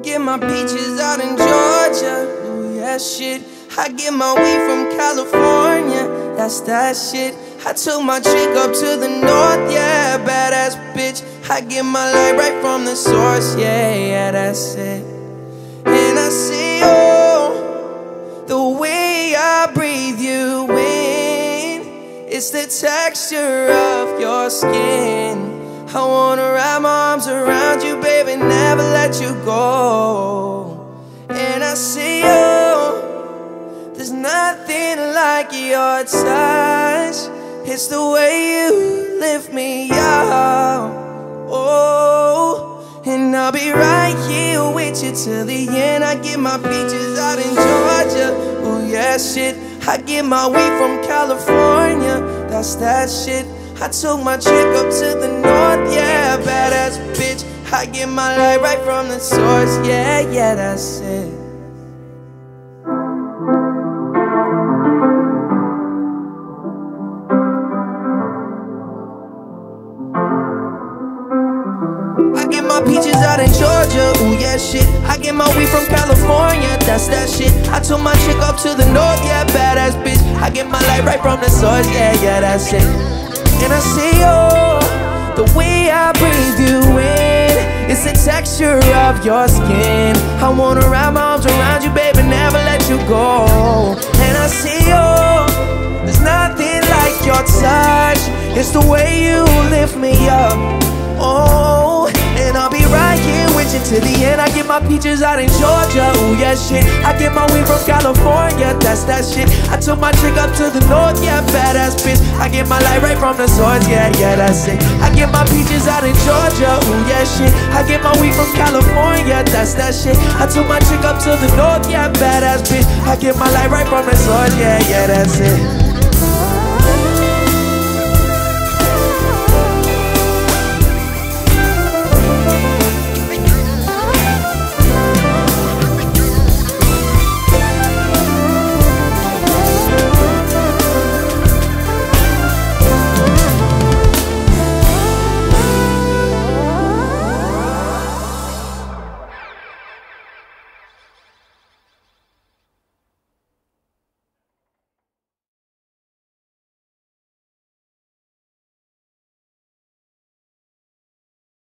get my peaches out in Georgia. Ooh, yeah, shit. I get my weed from California. That's that shit. I took my chick up to the north, yeah, badass bitch. I get my light right from the source, yeah, yeah, that's it. And I see, oh, the way I breathe you in, it's the texture of your skin. I wanna wrap my arms around you, baby, never let you go. And I see, oh, there's nothing like your touch. It's the way you lift me up, oh. And I'll be right here with you till the end. I get my peaches out in Georgia, oh yeah, shit. I get my weed from California, that's that shit. I took my chick up to the north, yeah, badass bitch. I get my light right from the source, yeah, yeah, that's it. I get my peaches out in Georgia, ooh yeah shit. I get my weed from California, that's that shit. I took my chick up to the north, yeah, badass bitch. I get my light right from the source, yeah, yeah, that's it. And I see, oh, the way I breathe you in, it's the texture of your skin. I wanna wrap my arms around you, baby, never let you go. And I see, oh, there's nothing like your touch. It's the way you lift me up, oh. And I'll be right here with you till the end. I get my peaches out in Georgia, ooh yeah shit. I get my weed from California, that's that shit. I took my chick up to the north, yeah, badass bitch. I get my light right from the source, yeah, yeah, that's it. I get my peaches out in Georgia, ooh yeah shit. I get my weed from California, that's that shit. I took my chick up to the north, yeah, badass bitch. I get my light right from the source, yeah, yeah, that's it.